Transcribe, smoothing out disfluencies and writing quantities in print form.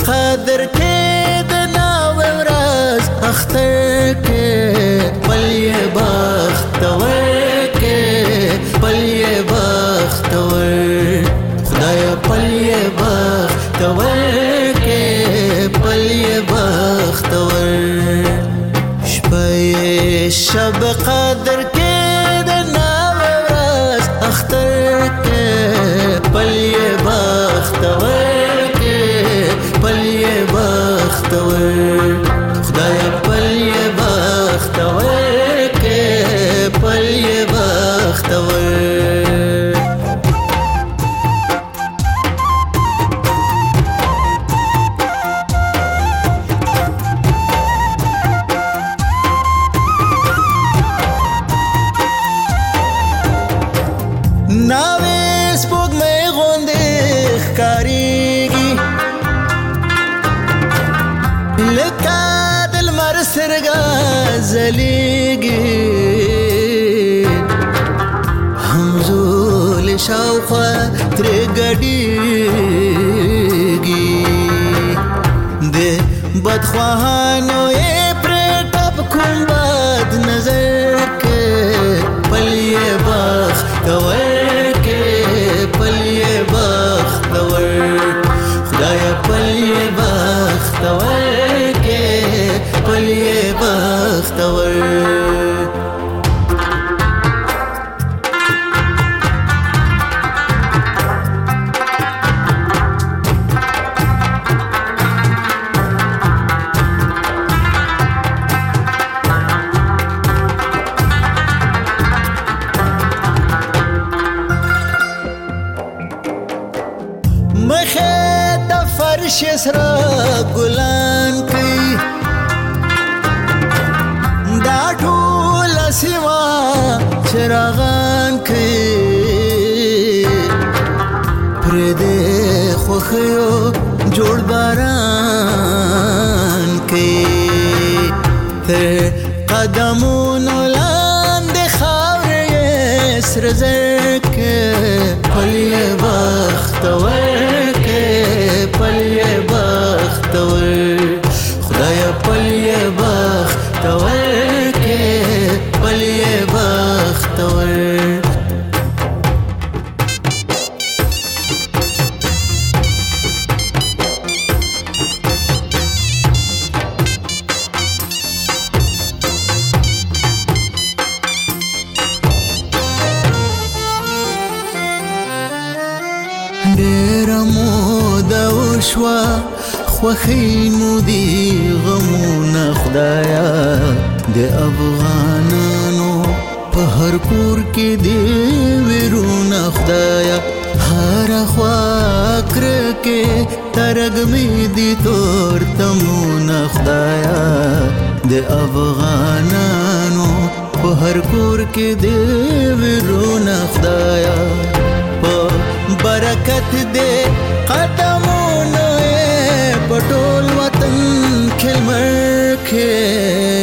قدر کې د ناوې ورځ اختر کې پل یې بختور کې پل یې بختور خدایا پل یې بختور کې پل یې بختور شپه شب قدر کې د ناوې ورځ اختر کې پل یې بختور کې پل یې بختور خدایا پل یې بختور کې پل یې بختور ناوې سپوږمۍ غوندې ښکارېږي لکه د لمر سترګه ځلېږي همزولې شاوخوا ترې ګډېږي د بدخواهانو یې پرې ټپ کوم بد نظر کې پل یې بختور پل یې بختور خدایا پل یې بختور کې پل یې بختور مخه د فرش سره ګلان کوي دا ټول سیما چراغان کوي پر دې خوخیو جوړ باران کوي تر قدمونو لاندې خاورې سره زر کې پل یې بختور پل یې بختور خدایا پل یې بختور کې پل یې بختور ډېره موده وشوه خوښۍ مو دي غمونه خدایا د افغانانو په هر کور کې دې ویرونه خدایا هره خوا کرکې ترږمې دي تور تمونه خدایا د افغانانو په هر کور کې دې ویرونه خدایا برکت دے قدمونه په ټول وطن کې لمر کې